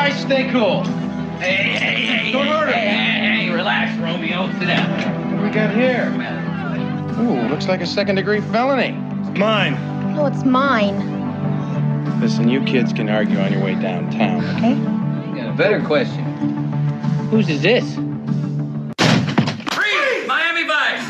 guys, stay cool. Hey, Don't hurt him. Hey, relax, Romeo. Sit down. What do we got here? Ooh, looks like a second-degree felony. Mine. No, it's mine. Listen, you kids can argue on your way downtown, okay? Got a better question. Whose is this? Freeze! Miami Vice!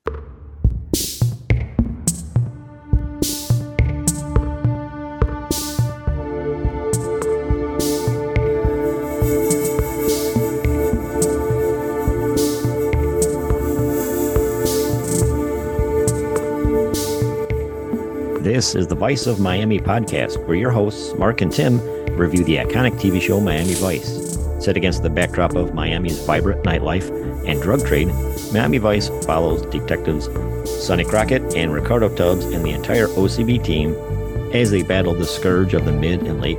This is the Vice of Miami podcast, where your hosts, Mark and Tim, review the iconic TV show Miami Vice. Set against the backdrop of Miami's vibrant nightlife and drug trade, Miami Vice follows detectives Sonny Crockett and Ricardo Tubbs and the entire OCB team as they battle the scourge of the mid and late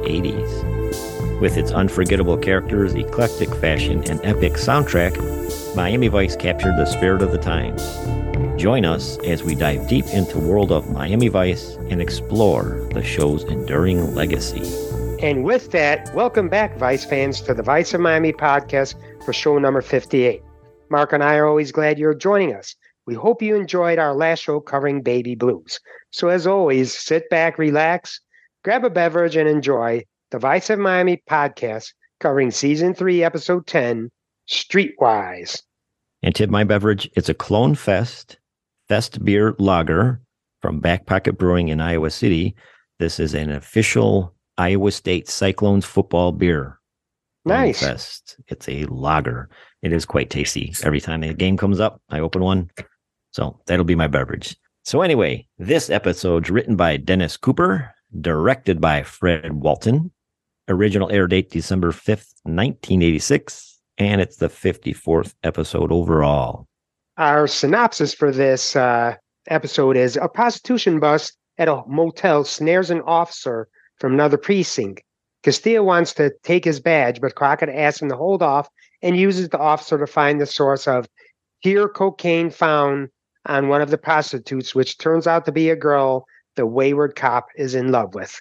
80s. With its unforgettable characters, eclectic fashion, and epic soundtrack, Miami Vice captured the spirit of the times. Join us as we dive deep into the world of Miami Vice and explore the show's enduring legacy. And with that, welcome back, Vice fans, to the Vice of Miami podcast for show number 58. Mark and I are always glad you're joining us. We hope you enjoyed our last show covering Baby Blues. So as always, sit back, relax, grab a beverage, and enjoy the Vice of Miami podcast covering Season 3, Episode 10, Streetwise. And Tim, my beverage, it's a Clone Fest Beer Lager from Back Pocket Brewing in Iowa City. This is an official Iowa State Cyclones football beer. Nice. Clone Fest. It's a lager. It is quite tasty. Every time the game comes up, I open one. So that'll be my beverage. So anyway, this episode's written by Dennis Cooper, directed by Fred Walton. Original air date December 5th, 1986. And it's the 54th episode overall. Our synopsis for this episode is: a prostitution bust at a motel snares an officer from another precinct. Castilla wants to take his badge, but Crockett asks him to hold off and uses the officer to find the source of pure cocaine found on one of the prostitutes, which turns out to be a girl the wayward cop is in love with.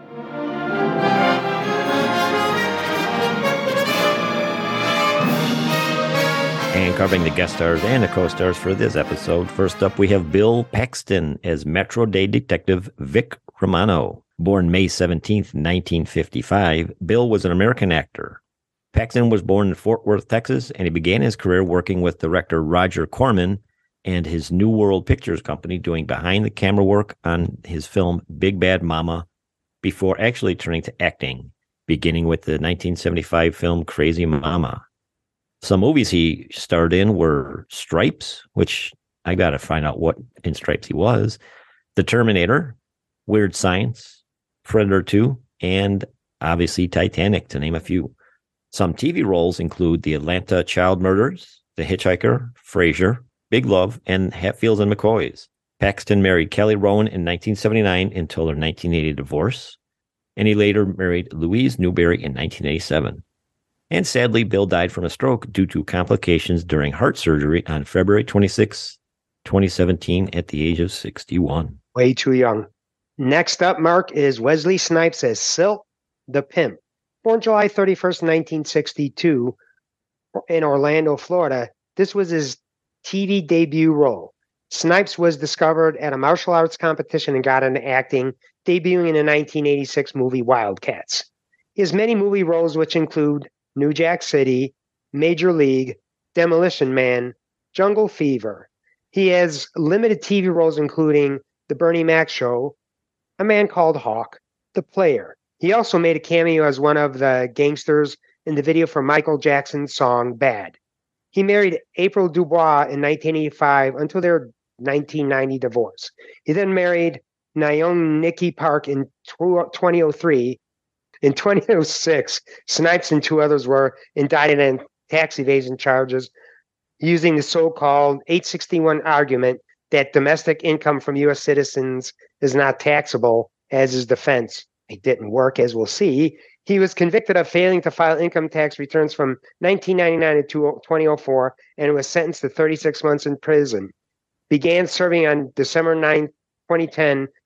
And covering the guest stars and the co-stars for this episode, first up we have Bill Paxton as Metro Day Detective Vic Romano. Born May 17th, 1955, Bill was an American actor. Paxton was born in Fort Worth, Texas, and he began his career working with director Roger Corman and his New World Pictures Company doing behind-the-camera work on his film Big Bad Mama before actually turning to acting, beginning with the 1975 film Crazy Mama. Some movies he starred in were Stripes, which I got to find out what in Stripes he was, The Terminator, Weird Science, Predator 2, and obviously Titanic, to name a few. Some TV roles include The Atlanta Child Murders, The Hitchhiker, Frasier, Big Love, and Hatfields and McCoys. Paxton married Kelly Rowan in 1979 until their 1980 divorce, and he later married Louise Newberry in 1987. And sadly, Bill died from a stroke due to complications during heart surgery on February 26, 2017, at the age of 61. Way too young. Next up, Mark, is Wesley Snipes as Silk the Pimp. Born July 31st, 1962, in Orlando, Florida, this was his TV debut role. Snipes was discovered at a martial arts competition and got into acting, debuting in the 1986 movie Wildcats. He has many movie roles, which include New Jack City, Major League, Demolition Man, Jungle Fever. He has limited TV roles including The Bernie Mac Show, A Man Called Hawk, The Player. He also made a cameo as one of the gangsters in the video for Michael Jackson's song Bad. He married April Dubois in 1985 until their 1990 divorce. He then married Naomi Nikki Park in 2003. In 2006, Snipes and two others were indicted on tax evasion charges using the so-called 861 argument that domestic income from U.S. citizens is not taxable as his defense. It didn't work, as we'll see. He was convicted of failing to file income tax returns from 1999 to 2004 and was sentenced to 36 months in prison. Began serving on December 9, 2010,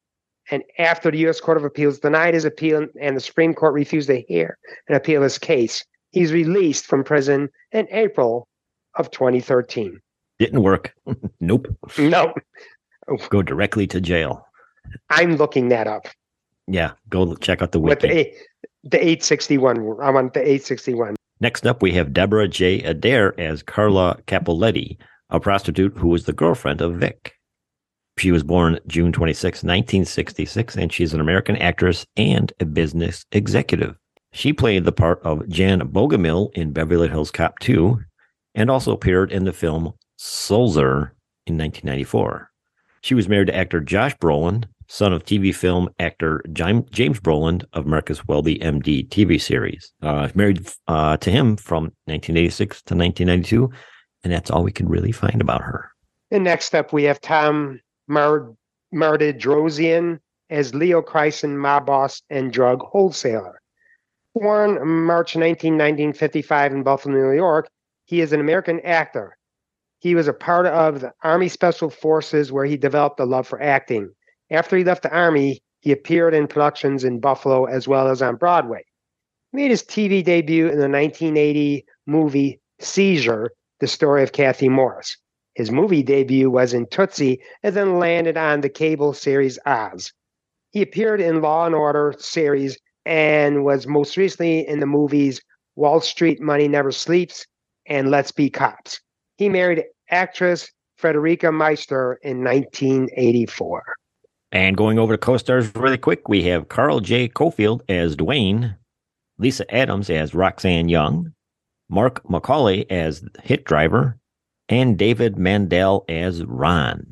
And after the U.S. Court of Appeals denied his appeal and the Supreme Court refused to hear and appeal his case, he's released from prison in April of 2013. Didn't work. Nope. No, Go directly to jail. I'm looking that up. Yeah, go check out the With wiki. the 861. I'm on the 861. Next up, we have Deborah J. Adair as Carla Capoletti, a prostitute who was the girlfriend of Vic. She was born June 26, 1966, and she's an American actress and a business executive. She played the part of Jan Bogomil in Beverly Hills Cop 2 and also appeared in the film Sulzer in 1994. She was married to actor Josh Brolin, son of TV film actor James Brolin of Marcus Welby MD TV series. Married to him from 1986 to 1992, and that's all we can really find about her. And next up, we have Tom Martedrosian as Leo Kryson, mob boss and drug wholesaler. Born March 19, 1955 in Buffalo, New York, he is an American actor. He was a part of the Army Special Forces where he developed a love for acting. After he left the Army, he appeared in productions in Buffalo as well as on Broadway. He made his TV debut in the 1980 movie Seizure, the story of Kathy Morris. His movie debut was in Tootsie and then landed on the cable series Oz. He appeared in Law and Order series and was most recently in the movies Wall Street Money Never Sleeps and Let's Be Cops. He married actress Frederica Meister in 1984. And going over to co-stars really quick, we have Carl J. Cofield as Dwayne, Lisa Adams as Roxanne Young, Mark Macaulay as Hit Driver, and David Mandel as Ron.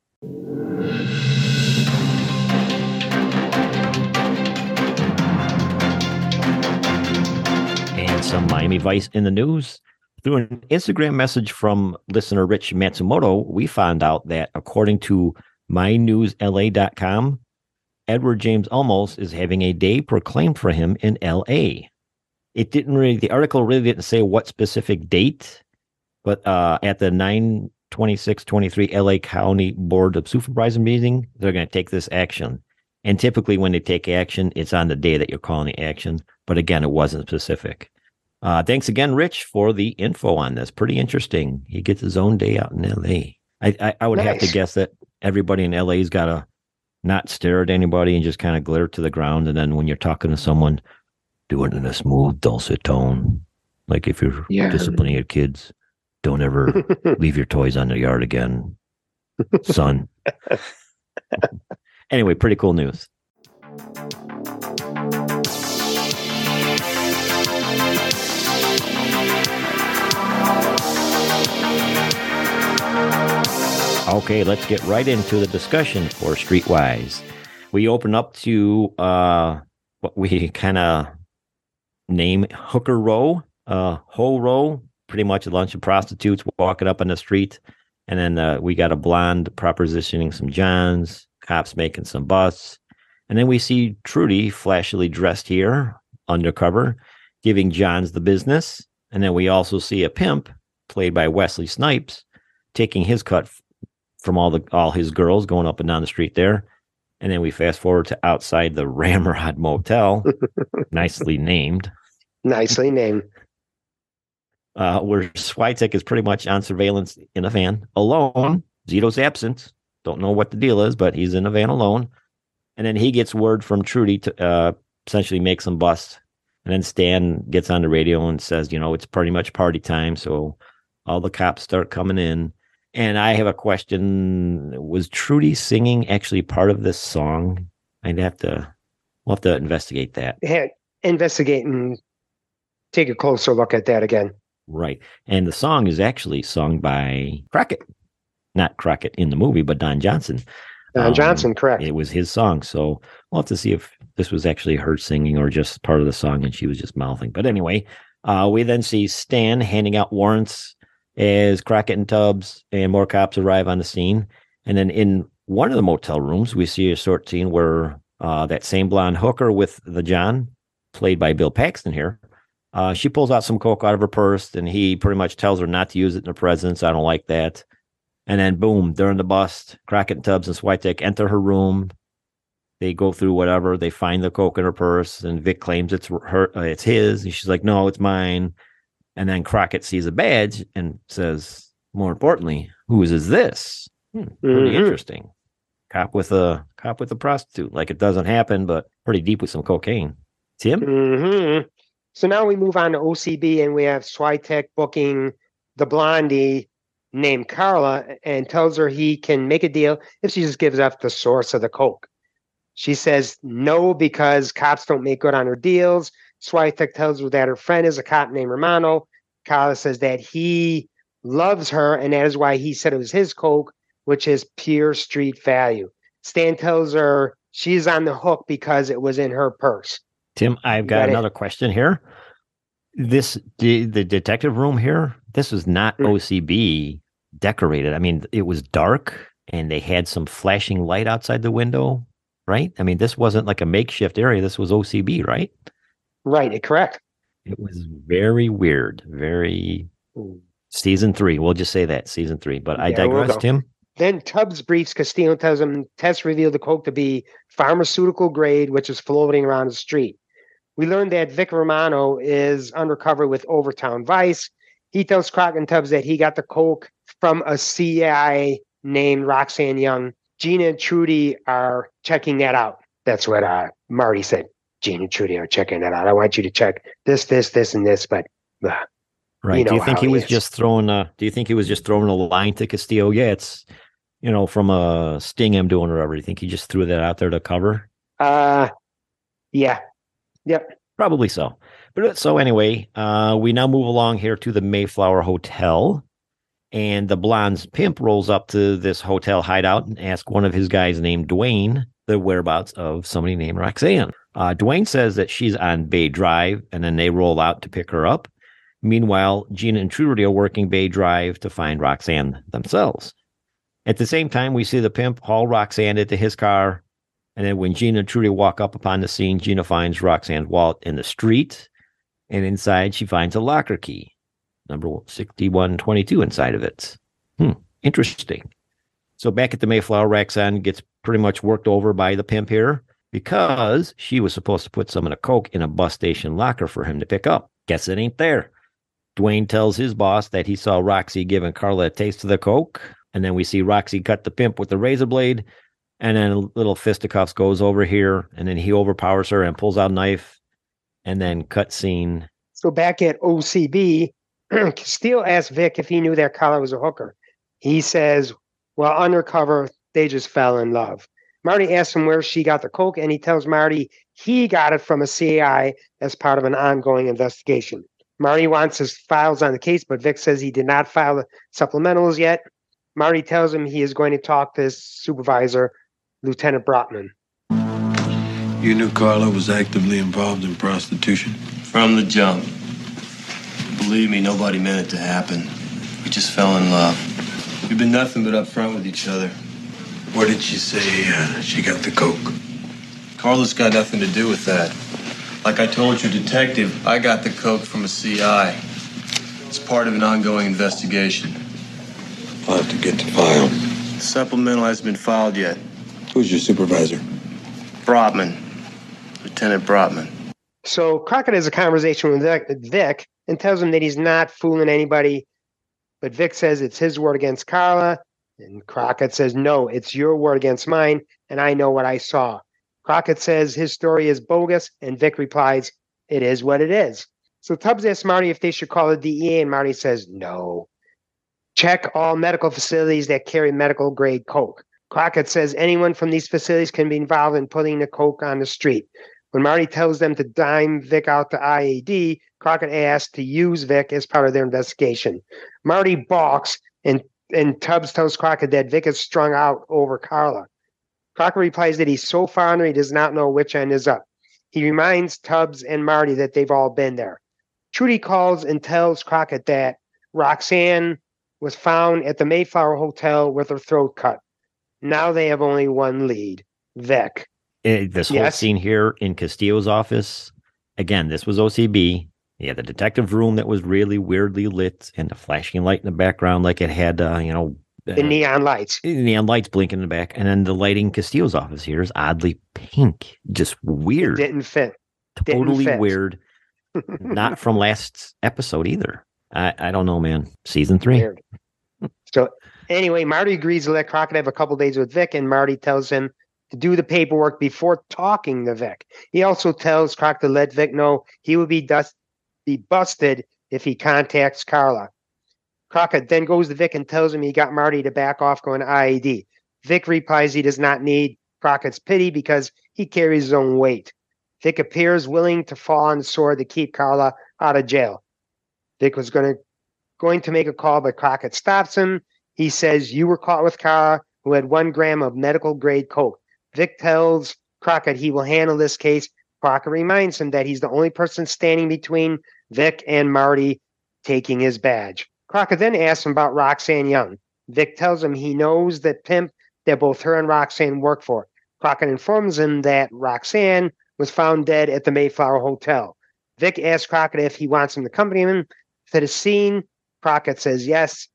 And some Miami Vice in the news. Through an Instagram message from listener Rich Matsumoto, we found out that according to mynewsla.com, Edward James Olmos is having a day proclaimed for him in LA. The article really didn't say what specific date, but at the 9/26/23 LA County Board of Supervisors meeting, they're going to take this action. And typically when they take action, it's on the day that you're calling the action. But again, it wasn't specific. Thanks again, Rich, for the info on this. Pretty interesting. He gets his own day out in LA. I would have to guess that everybody in LA's got to not stare at anybody and just kind of glare to the ground. And then when you're talking to someone, do it in a smooth, dulcet tone. Like if you're disciplining your kids, don't ever leave your toys on the yard again, son. Anyway, pretty cool news. Okay, let's get right into the discussion for Streetwise. We open up to what we kind of name Hooker Row, Ho Row, pretty much a bunch of prostitutes walking up on the street. And then we got a blonde propositioning some Johns, cops making some busts. And then we see Trudy flashily dressed here, undercover, giving Johns the business. And then we also see a pimp, played by Wesley Snipes, taking his cut from all his girls going up and down the street there. And then we fast forward to outside the Ramrod Motel, nicely named. Nicely named. Where Switek is pretty much on surveillance in a van, alone. Zito's absent. Don't know what the deal is, but he's in a van alone. And then he gets word from Trudy to essentially make some busts. And then Stan gets on the radio and says, it's pretty much party time. So all the cops start coming in. And I have a question. Was Trudy singing actually part of this song? We'll have to investigate that. Yeah, investigate and take a closer look at that again. Right. And the song is actually sung by Crockett. Not Crockett in the movie, but Don Johnson. Don Johnson, correct. It was his song. So we'll have to see if this was actually her singing or just part of the song and she was just mouthing. But anyway, we then see Stan handing out warrants as Crockett and Tubbs and more cops arrive on the scene. And then in one of the motel rooms, we see a short scene where that same blonde hooker with the John, played by Bill Paxton here, she pulls out some coke out of her purse, and he pretty much tells her not to use it in her presence. I don't like that. And then, boom, during the bust, Crockett and Tubbs and Switek enter her room. They go through whatever. They find the coke in her purse, and Vic claims it's it's his. And she's like, "No, it's mine." And then Crockett sees a badge and says, "More importantly, whose is this?" Pretty interesting. Cop with a prostitute. Like it doesn't happen, but pretty deep with some cocaine. Tim? So now we move on to OCB, and we have Switek booking the blondie named Carla and tells her he can make a deal if she just gives up the source of the coke. She says no because cops don't make good on her deals. Switek tells her that her friend is a cop named Romano. Carla says that he loves her, and that is why he said it was his coke, which is pure street value. Stan tells her she's on the hook because it was in her purse. Tim, I've got another question here. The detective room here, this was not OCB decorated. I mean, it was dark, and they had some flashing light outside the window, right? I mean, this wasn't like a makeshift area. This was OCB, right? Right, correct. It was very weird, very season 3. We'll just say that, season 3. But I digress, Tim. Then Tubbs briefs Castillo and tells him tests revealed the coke to be pharmaceutical grade, which is floating around the street. We learned that Vic Romano is undercover with Overtown Vice. He tells Crockett and Tubbs that he got the coke from a CI named Roxanne Young. Gina and Trudy are checking that out. That's what Marty said. Gina and Trudy are checking that out. I want you to check this, and this, but right. Do you think he was just throwing a line to Castillo? Yeah, it's from a sting I'm doing or whatever. Do you think he just threw that out there to cover? Yeah. Yep. Probably so. But so anyway, we now move along here to the Mayflower Hotel, and the blonde's pimp rolls up to this hotel hideout and asks one of his guys named Dwayne the whereabouts of somebody named Roxanne. Dwayne says that she's on Bay Drive, and then they roll out to pick her up. Meanwhile, Gina and Trudy are working Bay Drive to find Roxanne themselves. At the same time, we see the pimp haul Roxanne into his car. And then when Gina and Trudy walk up upon the scene, Gina finds Roxanne's wallet in the street. And inside, she finds a locker key, number 6122 inside of it. Interesting. So back at the Mayflower, Roxanne gets pretty much worked over by the pimp here because she was supposed to put some of the coke in a bus station locker for him to pick up. Guess it ain't there. Dwayne tells his boss that he saw Roxy giving Carla a taste of the coke. And then we see Roxy cut the pimp with the razor blade. And then a little fisticuffs goes over here. And then he overpowers her and pulls out a knife. And then cut scene. So back at OCB, Steele asked Vic if he knew that Carla was a hooker. He says, well, undercover, they just fell in love. Marty asks him where she got the coke, and he tells Marty he got it from a CI as part of an ongoing investigation. Marty wants his files on the case, but Vic says he did not file the supplementals yet. Marty tells him he is going to talk to his supervisor, Lieutenant Brotman. You knew Carla was actively involved in prostitution? From the jump. Believe me, nobody meant it to happen. We just fell in love. We've been nothing but upfront with each other. Where did she say she got the coke? Carla's got nothing to do with that. Like I told you, detective, I got the coke from a CI. It's part of an ongoing investigation. I'll have to get to file. The supplemental hasn't been filed yet. Who's your supervisor? Brotman. Lieutenant Brotman. So Crockett has a conversation with Vic and tells him that he's not fooling anybody. But Vic says it's his word against Carla. And Crockett says, no, it's your word against mine. And I know what I saw. Crockett says his story is bogus. And Vic replies, it is what it is. So Tubbs asks Marty if they should call the DEA. And Marty says, no. Check all medical facilities that carry medical grade coke. Crockett says anyone from these facilities can be involved in putting the coke on the street. When Marty tells them to dime Vic out to IAD, Crockett asks to use Vic as part of their investigation. Marty balks, and Tubbs tells Crockett that Vic is strung out over Carla. Crockett replies that he's so far under he does not know which end is up. He reminds Tubbs and Marty that they've all been there. Trudy calls and tells Crockett that Roxanne was found at the Mayflower Hotel with her throat cut. Now they have only one lead, Vic. This whole scene here in Castillo's office, again, this was OCB. Yeah, the detective room that was really weirdly lit and the flashing light in the background like it had, The neon lights. Neon lights blinking in the back. And then the lighting Castillo's office here is oddly pink. Just weird. Didn't fit. Totally weird. Not from last episode either. I don't know, man. Season 3. Weird. So anyway, Marty agrees to let Crockett have a couple days with Vic, and Marty tells him to do the paperwork before talking to Vic. He also tells Crockett to let Vic know he would be busted if he contacts Carla. Crockett then goes to Vic and tells him he got Marty to back off going to IAD. Vic replies he does not need Crockett's pity because he carries his own weight. Vic appears willing to fall on the sword to keep Carla out of jail. Vic was going to make a call, but Crockett stops him. He says, "You were caught with Carla, who had 1 gram of medical-grade coke." Vic tells Crockett he will handle this case. Crockett reminds him that he's the only person standing between Vic and Marty taking his badge. Crockett then asks him about Roxanne Young. Vic tells him he knows that pimp that both her and Roxanne work for. Crockett informs him that Roxanne was found dead at the Mayflower Hotel. Vic asks Crockett if he wants him to accompany him to the scene. Crockett says yes,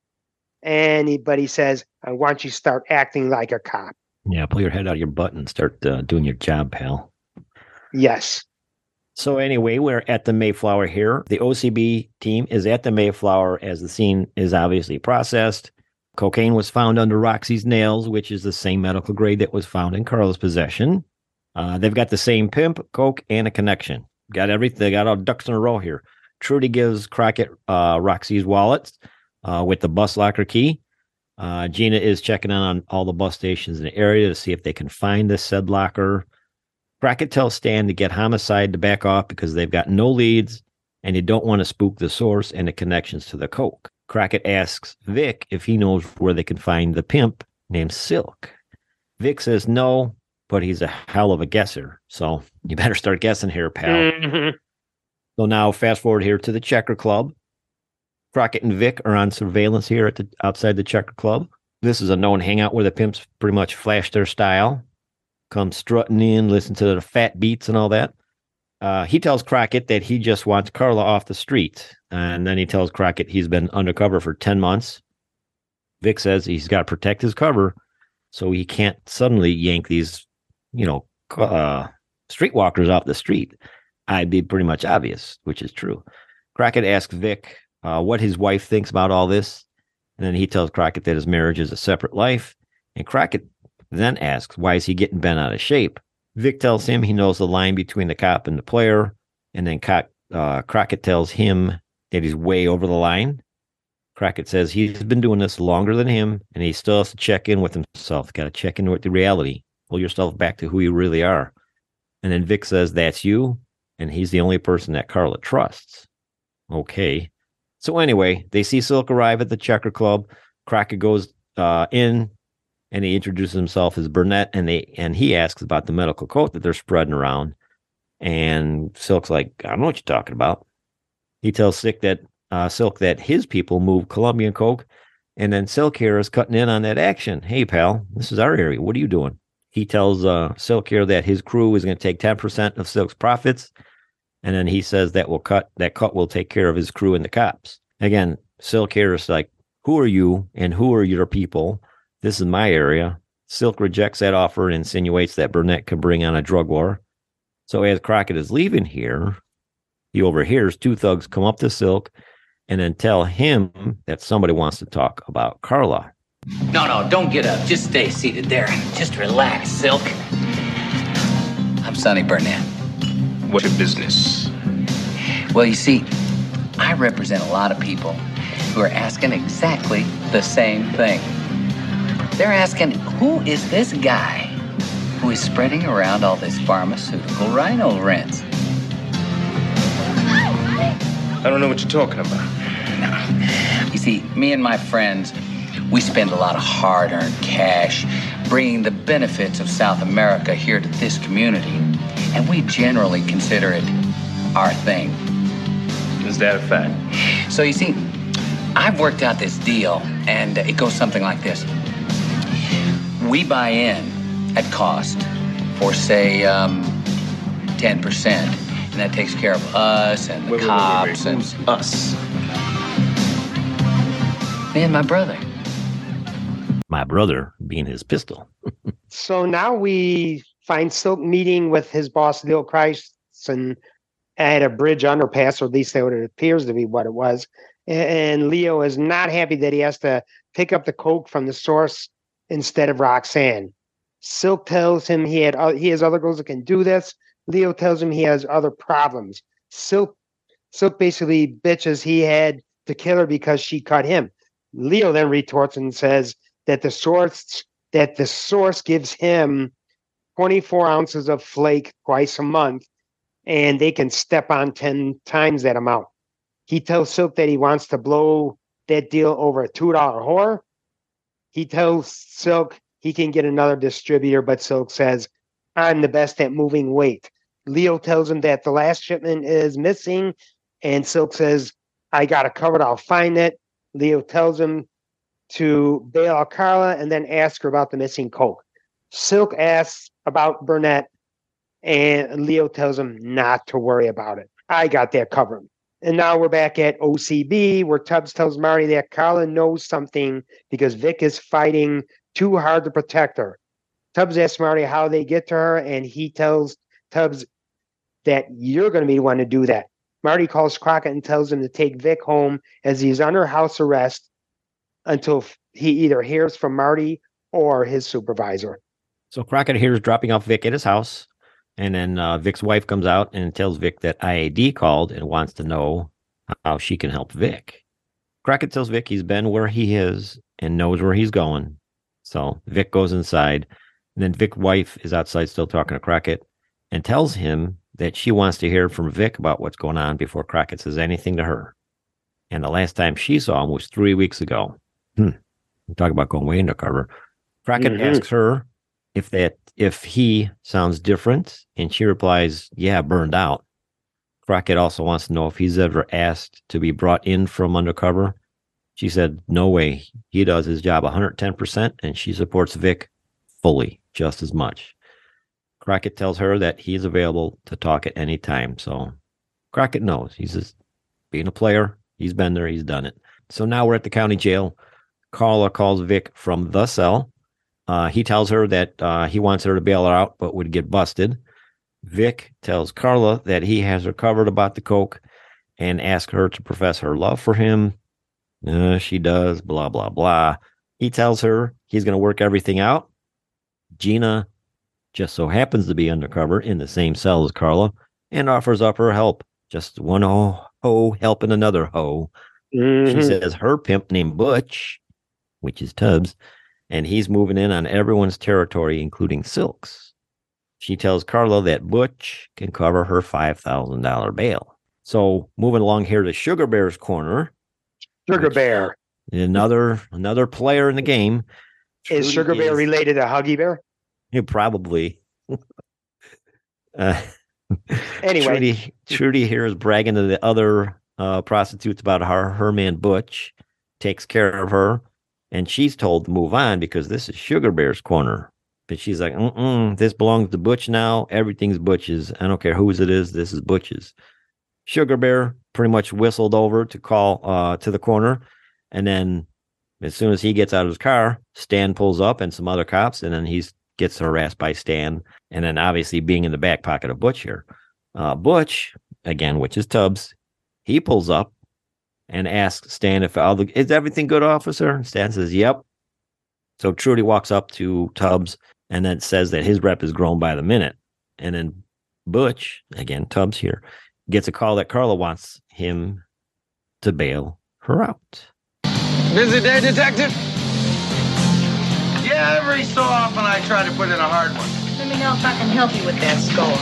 but he says, "I want you to start acting like a cop." Yeah, pull your head out of your butt and start doing your job, pal. Yes. So anyway, we're at the Mayflower here. The OCB team is at the Mayflower as the scene is obviously processed. Cocaine was found under Roxy's nails, which is the same medical grade that was found in Carla's possession. They've got the same pimp, coke, and a connection. Got everything. They got all ducks in a row here. Trudy gives Crockett Roxy's wallet with the bus locker key. Gina is checking on all the bus stations in the area to see if they can find this said locker. Crockett tells Stan to get homicide to back off because they've got no leads and they don't want to spook the source and the connections to the coke. Crockett asks Vic if he knows where they can find the pimp named Silk. Vic says no, but he's a hell of a guesser. So you better start guessing here, pal. Mm-hmm. So now fast forward here to the Checker Club. Crockett and Vic are on surveillance here outside the Checker Club. This is a known hangout where the pimps pretty much flash their style. Come strutting in, listen to the fat beats and all that. He tells Crockett that he just wants Carla off the street. And then he tells Crockett he's been undercover for 10 months. Vic says he's got to protect his cover so he can't suddenly yank these, streetwalkers off the street. I'd be pretty much obvious, which is true. Crockett asks Vic what his wife thinks about all this. And then he tells Crockett that his marriage is a separate life. And Crockett then asks, why is he getting bent out of shape? Vic tells him he knows the line between the cop and the player. And then Crockett tells him that he's way over the line. Crockett says he's been doing this longer than him, and he still has to check in with himself. Got to check in with the reality. Pull yourself back to who you really are. And then Vic says, that's you. And he's the only person that Carla trusts. Okay. So anyway, they see Silk arrive at the Checker Club. Crockett goes in, and he introduces himself as Burnett, and he asks about the medical coat that they're spreading around. And Silk's like, I don't know what you're talking about. He tells Silk that his people move Colombian coke, and then Silk here is cutting in on that action. Hey, pal, this is our area. What are you doing? He tells Silk here that his crew is going to take 10% of Silk's profits, and then he says that cut will take care of his crew and the cops. Again, Silk here is like, who are you and who are your people? This is my area. Silk rejects that offer and insinuates that Burnett can bring on a drug war. So as Crockett is leaving here, he overhears 2 thugs come up to Silk and then tell him that somebody wants to talk about Carla. No, don't get up. Just stay seated there. Just relax, Silk. I'm Sonny Burnett. What's your business? Well, you see, I represent a lot of people who are asking exactly the same thing. They're asking, who is this guy who is spreading around all this pharmaceutical rhino rinse? I don't know what you're talking about. No. You see, me and my friends, we spend a lot of hard-earned cash bringing the benefits of South America here to this community, and we generally consider it our thing. Is that a fact? So you see, I've worked out this deal, and it goes something like this. We buy in at cost for, say, 10%, and that takes care of us and the cops. Wait. Who's us? Me and my brother. my brother being his pistol. So now we find Silk meeting with his boss, Leo Christensen, at a bridge underpass, or at least that it appears to be what it was. And Leo is not happy that he has to pick up the coke from the source instead of Roxanne. Silk tells him he has other girls that can do this. Leo tells him he has other problems. Silk basically bitches he had to kill her because she cut him. Leo then retorts and says that the source gives him 24 ounces of flake twice a month, and they can step on 10 times that amount. He tells Silk that he wants to blow that deal over a $2 whore. He tells Silk he can get another distributor, but Silk says, I'm the best at moving weight. Leo tells him that the last shipment is missing, and Silk says, I got it covered, I'll find it. Leo tells him to bail out Carla and then ask her about the missing coke. Silk asks about Burnett, and Leo tells him not to worry about it. I got that covered. And now we're back at OCB, where Tubbs tells Marty that Carla knows something because Vic is fighting too hard to protect her. Tubbs asks Marty how they get to her, and he tells Tubbs that you're going to be the one to do that. Marty calls Crockett and tells him to take Vic home as he's under house arrest until he either hears from Marty or his supervisor. So Crockett hears dropping off Vic at his house, and then Vic's wife comes out and tells Vic that IAD called and wants to know how she can help Vic. Crockett tells Vic he's been where he is and knows where he's going. So Vic goes inside, and then Vic's wife is outside still talking to Crockett and tells him that she wants to hear from Vic about what's going on before Crockett says anything to her. And the last time she saw him was 3 weeks ago. Talk about going way undercover. Crockett asks her if he sounds different, and she replies, yeah, burned out. Crockett also wants to know if he's ever asked to be brought in from undercover. She said, no way. He does his job 110%, and she supports Vic fully, just as much. Crockett tells her that he's available to talk at any time. So Crockett knows. He's just being a player. He's been there. He's done it. So now we're at the county jail. Carla calls Vic from the cell. He tells her that he wants her to bail her out, but would get busted. Vic tells Carla that he has her covered about the coke and asks her to profess her love for him. She does, blah, blah, blah. He tells her he's going to work everything out. Gina just so happens to be undercover in the same cell as Carla and offers up her help. Just one hoe helping another hoe. She says her pimp named Butch, which is Tubbs, and he's moving in on everyone's territory, including Silk's. She tells Carla that Butch can cover her $5,000 bail. So moving along here to Sugar Bear's corner. Sugar Bear. Another player in the game. Is Sugar Bear related to Huggy Bear? Yeah, probably. Anyway. Trudy here is bragging to the other prostitutes about how her man Butch takes care of her. And she's told to move on because this is Sugar Bear's corner. But she's like, this belongs to Butch now. Everything's Butch's. I don't care whose it is. This is Butch's. Sugar Bear pretty much whistled over to call to the corner. And then as soon as he gets out of his car, Stan pulls up and some other cops. And then he gets harassed by Stan. And then obviously being in the back pocket of Butch here. Butch, again, which is Tubbs, he pulls up and asks Stan is everything good, officer? And Stan says, yep. So Trudy walks up to Tubbs and then says that his rep has grown by the minute. And then Butch, again, Tubbs here, gets a call that Carla wants him to bail her out. Busy day, detective? Yeah, every so often I try to put in a hard one. Let me know if I can help you with that score.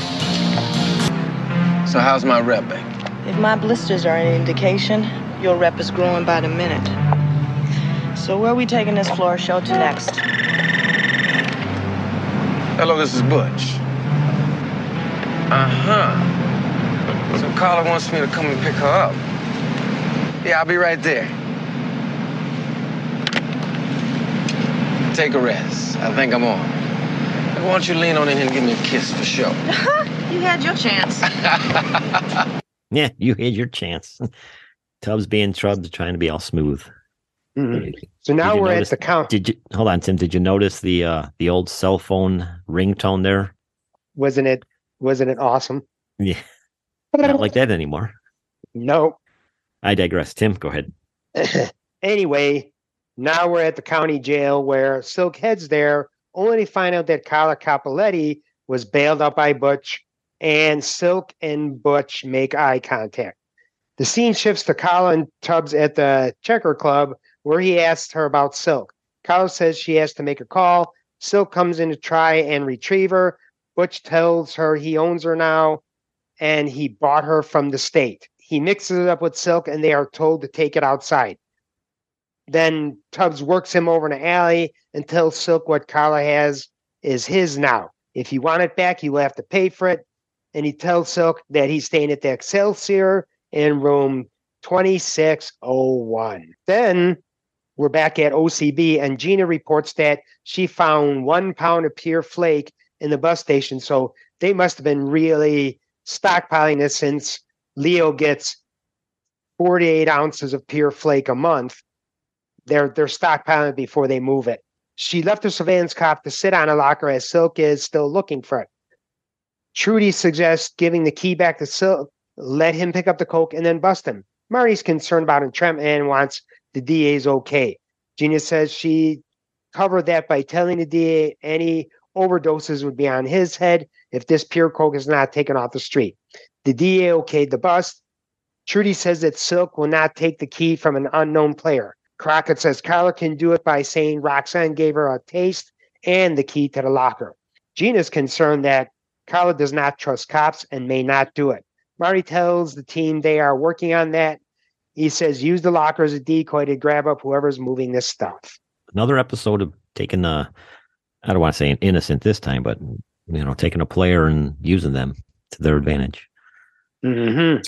So how's my rep, babe? If my blisters are an indication, your rep is growing by the minute. So where are we taking this floor show to next? Hello, this is Butch. So Carla wants me to come and pick her up. Yeah, I'll be right there. Take a rest. I think I'm on. Why don't you lean on in here and give me a kiss for sure? You had your chance. Yeah, you had your chance. Tubbs being Tubbs, trying to be all smooth. Mhm. So now we're at the count. Hold on, Tim? Did you notice the old cell phone ringtone there? Wasn't it awesome? Yeah, not like that anymore. No. I digress. Tim, go ahead. Anyway, now we're at the county jail where Silk heads there, only to find out that Carla Capoletti was bailed out by Butch, and Silk and Butch make eye contact. The scene shifts to Carla and Tubbs at the Checker Club, where he asks her about Silk. Carla says she has to make a call. Silk comes in to try and retrieve her. Butch tells her he owns her now, and he bought her from the state. He mixes it up with Silk, and they are told to take it outside. Then Tubbs works him over in an alley and tells Silk what Carla has is his now. If you want it back, you will have to pay for it. And he tells Silk that he's staying at the Excelsior in room 2601. Then we're back at OCB, and Gina reports that she found 1 pound of pure flake in the bus station. So they must have been really stockpiling this, since Leo gets 48 ounces of pure flake a month. They're stockpiling it before they move it. She left her surveillance cop to sit on a locker as Silk is still looking for it. Trudy suggests giving the key back to Silk, let him pick up the coke, and then bust him. Marty's concerned about entrapment and wants the DA's okay. Gina says she covered that by telling the DA any overdoses would be on his head if this pure coke is not taken off the street. The DA okayed the bust. Trudy says that Silk will not take the key from an unknown player. Crockett says Carla can do it by saying Roxanne gave her a taste and the key to the locker. Gina's concerned that Carla does not trust cops and may not do it. Marty tells the team they are working on that. He says use the locker as a decoy to grab up whoever's moving this stuff. Another episode of taking I don't want to say an innocent this time, but taking a player and using them to their advantage. Mm-hmm.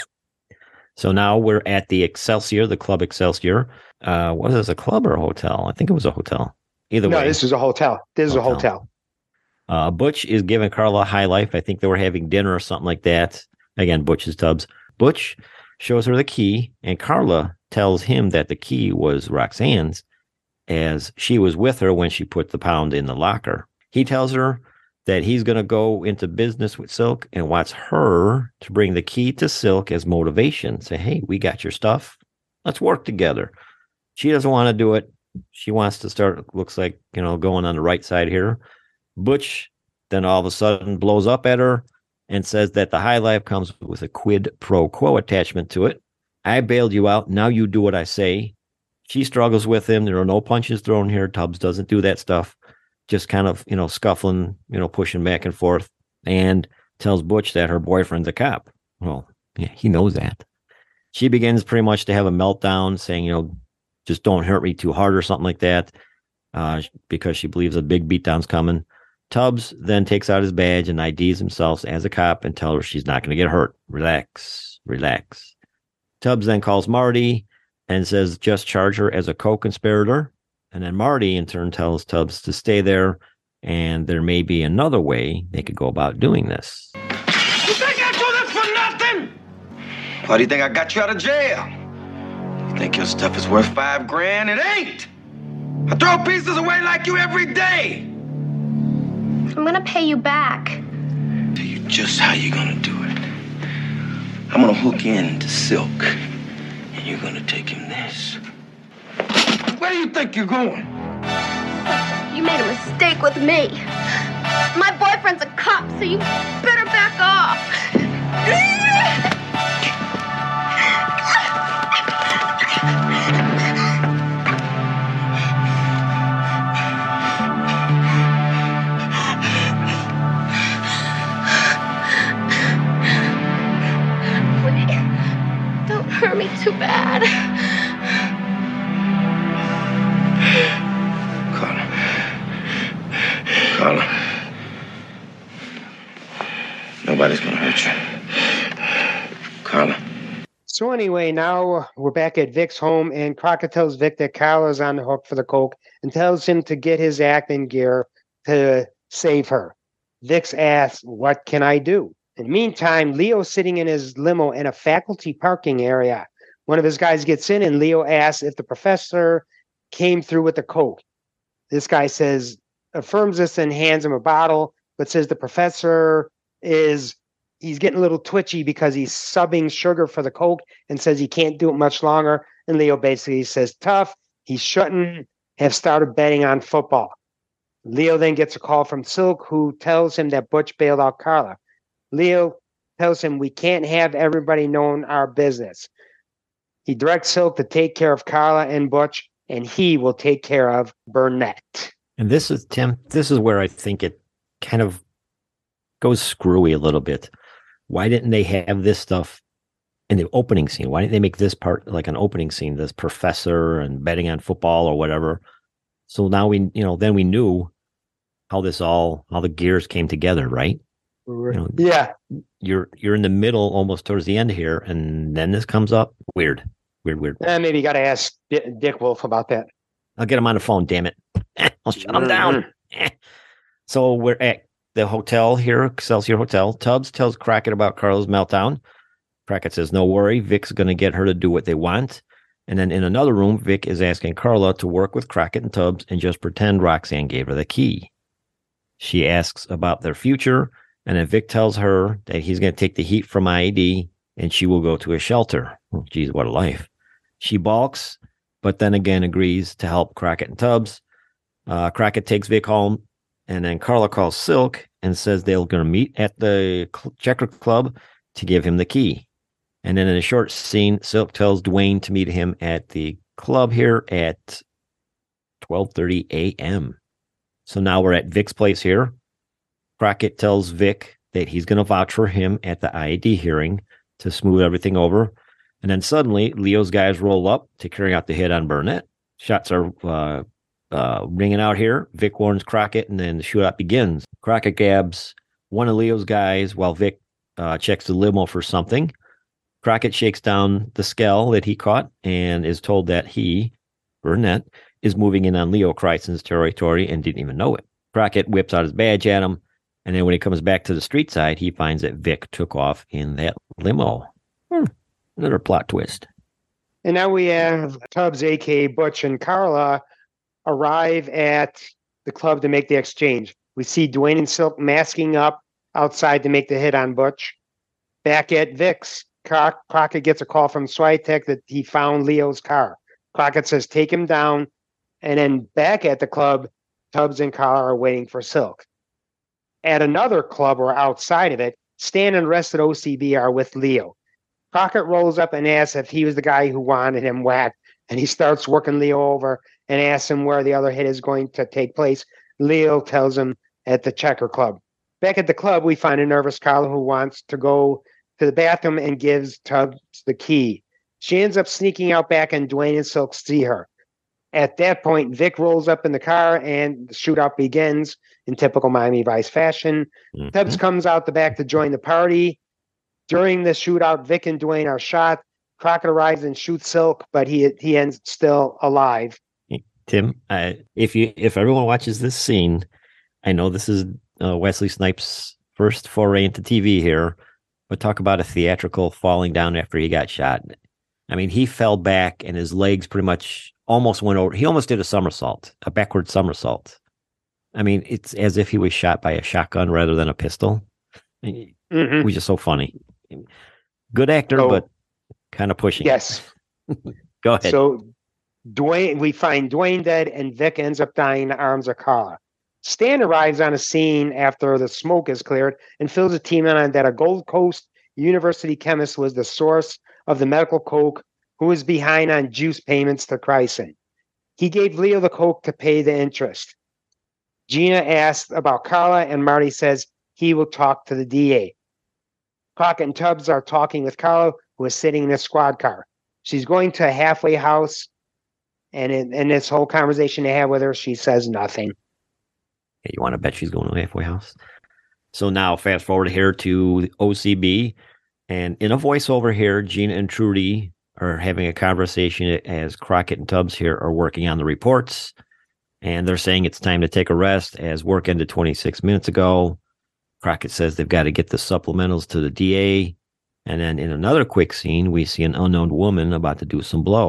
So now we're at the Excelsior, the Club Excelsior. Was this a club or a hotel? I think it was a hotel. Either way. No, this is a hotel. This is a hotel. Butch is giving Carla a high life. I think they were having dinner or something like that. Again, Butch is Tubbs. Butch shows her the key, and Carla tells him that the key was Roxanne's, as she was with her when she put the pound in the locker. He tells her that he's going to go into business with Silk and wants her to bring the key to Silk as motivation. Say, hey, we got your stuff. Let's work together. She doesn't want to do it. She wants to start, looks like, going on the right side here. Butch then all of a sudden blows up at her and says that the high life comes with a quid pro quo attachment to it. I bailed you out. Now you do what I say. She struggles with him. There are no punches thrown here. Tubbs doesn't do that stuff. Just kind of, scuffling, pushing back and forth, and tells Butch that her boyfriend's a cop. Well, yeah, he knows that. She begins pretty much to have a meltdown, saying, just don't hurt me too hard or something like that, because she believes a big beatdown's coming. Tubbs then takes out his badge and IDs himself as a cop and tells her she's not going to get hurt. Relax, relax. Tubbs then calls Marty and says just charge her as a co-conspirator. And then Marty, in turn, tells Tubbs to stay there, and there may be another way they could go about doing this. You think I do this for nothing? Why do you think I got you out of jail? You think your stuff is worth $5 grand? It ain't! I throw pieces away like you every day! I'm gonna pay you back. Tell you just how you're gonna do it. I'm gonna hook in to Silk, and you're gonna take him this. Where do you think you're going? You made a mistake with me. My boyfriend's a cop, so you better back off. Don't hurt me too bad. Carla. Nobody's gonna hurt you. Carla. So anyway, now we're back at Vic's home, and Crockett tells Vic that Carla's on the hook for the coke and tells him to get his act in gear to save her. Vic's asks, what can I do? In the meantime, Leo's sitting in his limo in a faculty parking area. One of his guys gets in, and Leo asks if the professor came through with the coke. This guy affirms this and hands him a bottle, but says the professor he's getting a little twitchy because he's subbing sugar for the coke and says he can't do it much longer. And Leo basically says, tough, he shouldn't have started betting on football. Leo then gets a call from Silk, who tells him that Butch bailed out Carla. Leo tells him, we can't have everybody knowing our business. He directs Silk to take care of Carla and Butch, and he will take care of Burnett. And this is, Tim, this is where I think it kind of goes screwy a little bit. Why didn't they have this stuff in the opening scene? Why didn't they make this part like an opening scene, this professor and betting on football or whatever? So now then we knew how the gears came together, right? Yeah. You're in the middle, almost towards the end here, and then this comes up. Weird. Maybe you got to ask Dick Wolf about that. I'll get him on the phone, damn it. I'll shut him down. So we're at the hotel here, Excelsior Hotel. Tubbs tells Crockett about Carla's meltdown. Crockett says, no worry, Vic's going to get her to do what they want. And then in another room, Vic is asking Carla to work with Crockett and Tubbs and just pretend Roxanne gave her the key. She asks about their future, and then Vic tells her that he's going to take the heat from IED and she will go to a shelter. Oh, geez, what a life. She balks, but then again agrees to help Crockett and Tubbs. Crockett takes Vic home, and then Carla calls Silk and says they're going to meet at the Checker Club to give him the key. And then in a short scene, Silk tells Dwayne to meet him at the club here at 12:30 a.m. So now we're at Vic's place here. Crockett tells Vic that he's going to vouch for him at the IED hearing to smooth everything over. And then suddenly, Leo's guys roll up to carry out the hit on Burnett. Shots are ringing out here. Vic warns Crockett, and then the shootout begins. Crockett grabs one of Leo's guys while Vic checks the limo for something. Crockett shakes down the skell that he caught and is told that he, Burnett, is moving in on Leo Kreissen's territory and didn't even know it. Crockett whips out his badge at him, and then when he comes back to the street side, he finds that Vic took off in that limo. Another plot twist. And now we have Tubbs, a.k.a. Butch, and Carla arrive at the club to make the exchange. We see Dwayne and Silk masking up outside to make the hit on Butch. Back at Vic's, Crockett gets a call from Switek that he found Leo's car. Crockett says, take him down. And then back at the club, Tubbs and Carla are waiting for Silk. At another club or outside of it, Stan and the rest of the OCB are with Leo. Crockett rolls up and asks if he was the guy who wanted him whacked, and he starts working Leo over and asks him where the other hit is going to take place. Leo tells him at the Checker Club. Back at the club, we find a nervous Carla who wants to go to the bathroom and gives Tubbs the key. She ends up sneaking out back, and Dwayne and Silk see her. At that point, Vic rolls up in the car, and the shootout begins in typical Miami Vice fashion. Tubbs comes out the back to join the party. During the shootout, Vic and Dwayne are shot. Crockett arrives and shoots Silk, but he ends still alive. Tim, if everyone watches this scene, I know this is Wesley Snipes' first foray into TV here, but talk about a theatrical falling down after he got shot. I mean, he fell back and his legs pretty much almost went over. He almost did a backward somersault. I mean, it's as if he was shot by a shotgun rather than a pistol. It was just so funny. Good actor, but kind of pushing. Yes. Go ahead. So we find Dwayne dead, and Vic ends up dying in the arms of Carla. Stan arrives on a scene after the smoke is cleared and fills a team in on that a Gold Coast University chemist was the source of the medical coke who was behind on juice payments to Kreisen. He gave Leo the coke to pay the interest. Gina asked about Carla, and Marty says he will talk to the DA. Crockett and Tubbs are talking with Carla, who is sitting in a squad car. She's going to a halfway house, and in this whole conversation they have with her, she says nothing. Hey, you want to bet she's going to a halfway house? So now fast forward here to OCB, and in a voiceover here, Gina and Trudy are having a conversation as Crockett and Tubbs here are working on the reports, and they're saying it's time to take a rest as work ended 26 minutes ago. Crockett says they've got to get the supplementals to the DA. And then in another quick scene, we see an unknown woman about to do some blow.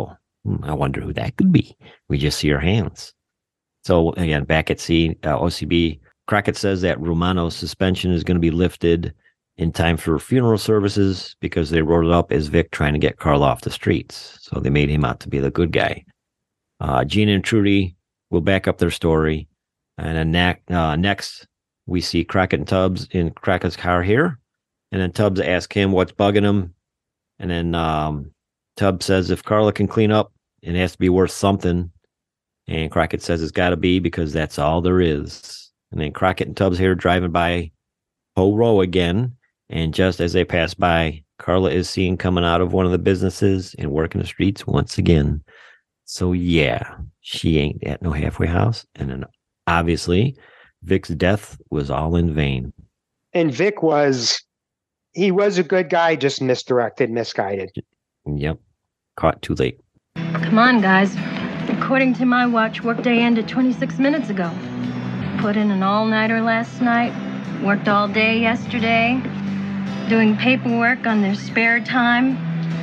I wonder who that could be. We just see her hands. So again, back at sea, OCB, Crockett says that Romano's suspension is going to be lifted in time for funeral services because they wrote it up as Vic trying to get Carla off the streets. So they made him out to be the good guy. Gina and Trudy will back up their story. And then next, we see Crockett and Tubbs in Crockett's car here. And then Tubbs asks him what's bugging him. And then Tubbs says if Carla can clean up, it has to be worth something. And Crockett says it's got to be because that's all there is. And then Crockett and Tubbs here driving by Poe Row again. And just as they pass by, Carla is seen coming out of one of the businesses and working the streets once again. So yeah, she ain't at no halfway house. And then obviously, Vic's death was all in vain. And Vic was a good guy, just misdirected, misguided. Yep. Caught too late. Come on, guys. According to my watch, workday ended 26 minutes ago. Put in an all-nighter last night. Worked all day yesterday. Doing paperwork on their spare time.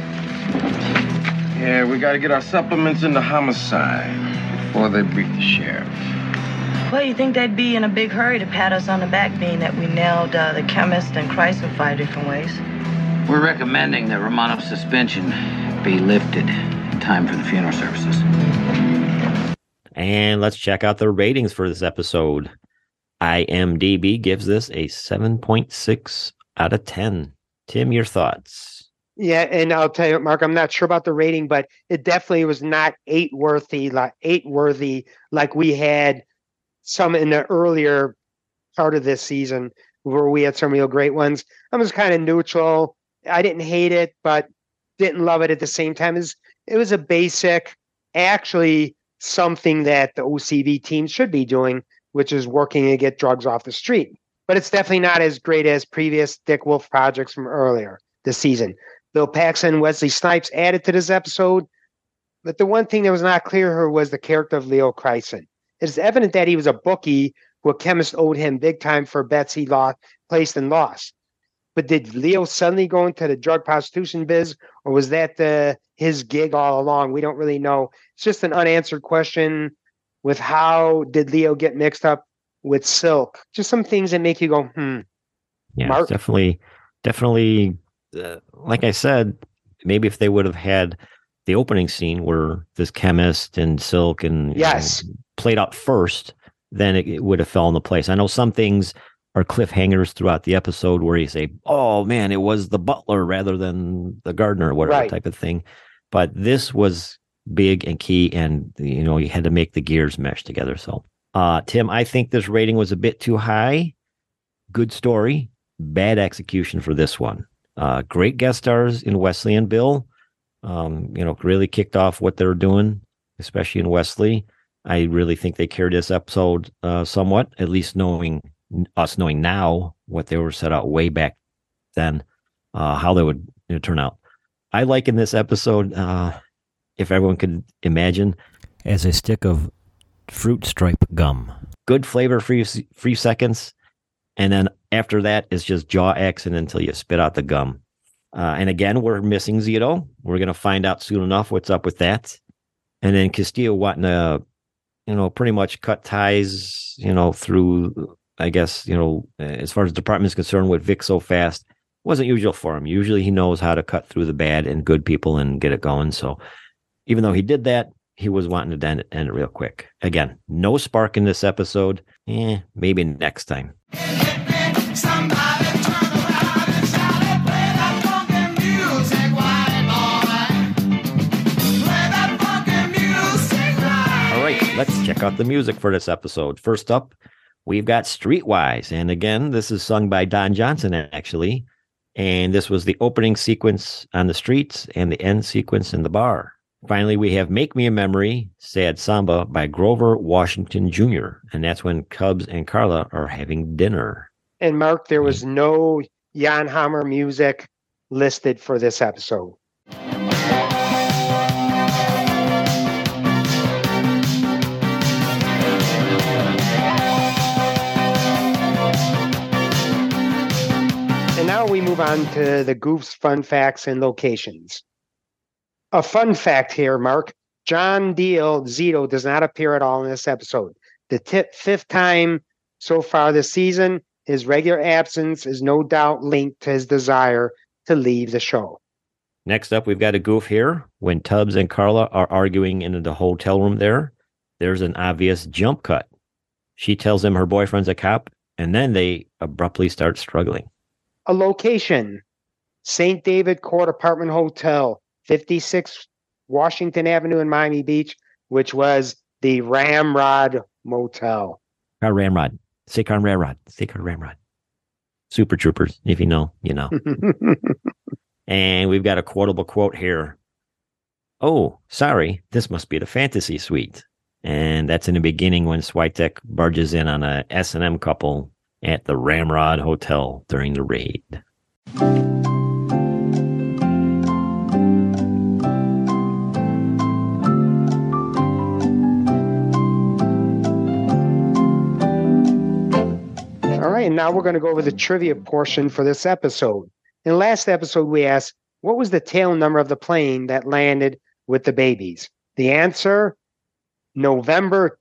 Yeah, we gotta get our supplements into homicide before they brief the sheriff. Well, you think they'd be in a big hurry to pat us on the back, being that we nailed the chemist and Christ in 5 different ways? We're recommending that Romano's suspension be lifted in time for the funeral services. And let's check out the ratings for this episode. IMDb gives this a 7.6 out of 10. Tim, your thoughts? Yeah, and I'll tell you, Mark, I'm not sure about the rating, but it definitely was not eight worthy like we had some in the earlier part of this season where we had some real great ones. I was kind of neutral. I didn't hate it, but didn't love it at the same time. It was a basic, actually something that the OCB team should be doing, which is working to get drugs off the street. But it's definitely not as great as previous Dick Wolf projects from earlier this season. Bill Paxton and Wesley Snipes added to this episode, but the one thing that was not clear here was the character of Leo Kryson. It is evident that he was a bookie who a chemist owed him big time for bets he placed and lost. But did Leo suddenly go into the drug prostitution biz, or was that his gig all along? We don't really know. It's just an unanswered question with how did Leo get mixed up with Silk? Just some things that make you go, Yeah, Mark? definitely. Like I said, maybe if they would have had the opening scene where this chemist and Silk and yes, played out first, then it would have fell into place. I know some things are cliffhangers throughout the episode where you say, oh man, it was the butler rather than the gardener, whatever type of thing. But this was big and key, and you had to make the gears mesh together. So Tim, I think this rating was a bit too high. Good story, bad execution for this one. Great guest stars in Wesley and Bill. Really kicked off what they were doing, especially in Wesley. I really think they carried this episode somewhat, at least knowing now what they were set out way back then, how they would turn out. I liken this episode, if everyone could imagine, as a stick of fruit stripe gum. Good flavor, free seconds, and then after that, it's just jaw Xing until you spit out the gum. And again, we're missing Zito. We're going to find out soon enough what's up with that. And then Castillo wanting to, pretty much cut ties, through, I guess, as far as the department is concerned with Vic so fast, wasn't usual for him. Usually he knows how to cut through the bad and good people and get it going. So even though he did that, he was wanting to end it real quick. Again, no spark in this episode. Maybe next time. Let's check out the music for this episode. First up, we've got Streetwise. And again, this is sung by Don Johnson, actually. And this was the opening sequence on the streets and the end sequence in the bar. Finally, we have Make Me a Memory, Sad Samba by Grover Washington Jr. And that's when Tubbs and Carla are having dinner. And Mark, there was no Jan Hammer music listed for this episode. And now we move on to the Goofs, fun facts, and locations. A fun fact here, Mark. John Deal Zito does not appear at all in this episode. The fifth time so far this season, his regular absence is no doubt linked to his desire to leave the show. Next up, we've got a goof here. When Tubbs and Carla are arguing in the hotel room there's an obvious jump cut. She tells him her boyfriend's a cop, and then they abruptly start struggling. A location, St. David Court Apartment Hotel, 56 Washington Avenue in Miami Beach, which was the Ramrod Motel. Ramrod. Say Ramrod. Say Ramrod. Super Troopers. If you know, you know. And we've got a quotable quote here. Oh, sorry. This must be the fantasy suite. And that's in the beginning when Switek barges in on a S&M couple at the Ramrod Hotel during the raid. All right, and now we're going to go over the trivia portion for this episode. In the last episode, we asked, what was the tail number of the plane that landed with the babies? The answer, November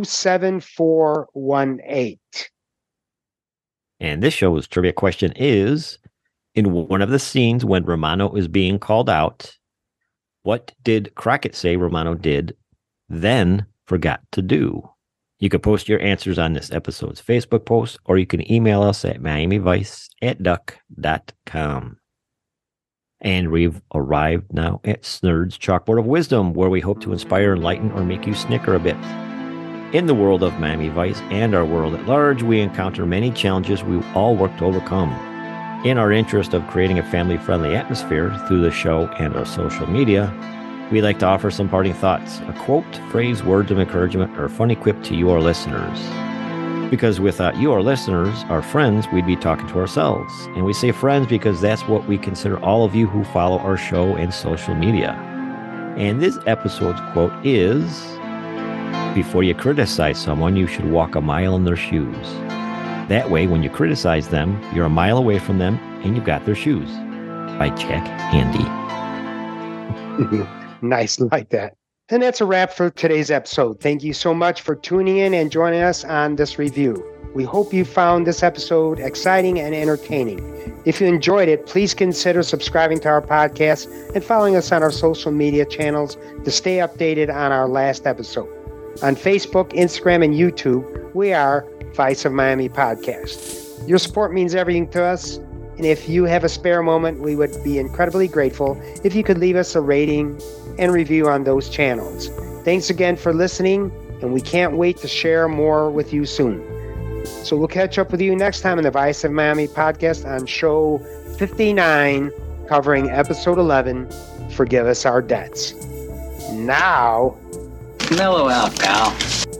27418. And this show's trivia question is, in one of the scenes when Romano is being called out, what did Crockett say Romano did, then forgot to do? You can post your answers on this episode's Facebook post, or you can email us at miamivice@duck.com. And we've arrived now at Snurd's Chalkboard of Wisdom, where we hope to inspire, enlighten, or make you snicker a bit. In the world of Miami Vice and our world at large, we encounter many challenges we all work to overcome. In our interest of creating a family-friendly atmosphere through the show and our social media, we'd like to offer some parting thoughts, a quote, phrase, words of encouragement, or funny quip to you, our listeners. Because without you, our listeners, our friends, we'd be talking to ourselves. And we say friends because that's what we consider all of you who follow our show and social media. And this episode's quote is, before you criticize someone, you should walk a mile in their shoes. That way, when you criticize them, you're a mile away from them and you've got their shoes. By Jack Handy. Nice, like that. And that's a wrap for today's episode. Thank you so much for tuning in and joining us on this review. We hope you found this episode exciting and entertaining. If you enjoyed it, please consider subscribing to our podcast and following us on our social media channels to stay updated on our last episode. On Facebook, Instagram, and YouTube, we are Vice of Miami Podcast. Your support means everything to us. And if you have a spare moment, we would be incredibly grateful if you could leave us a rating and review on those channels. Thanks again for listening, and we can't wait to share more with you soon. So we'll catch up with you next time in the Vice of Miami podcast on show 59, covering episode 11, Forgive Us Our Debts. Now, mellow out, pal.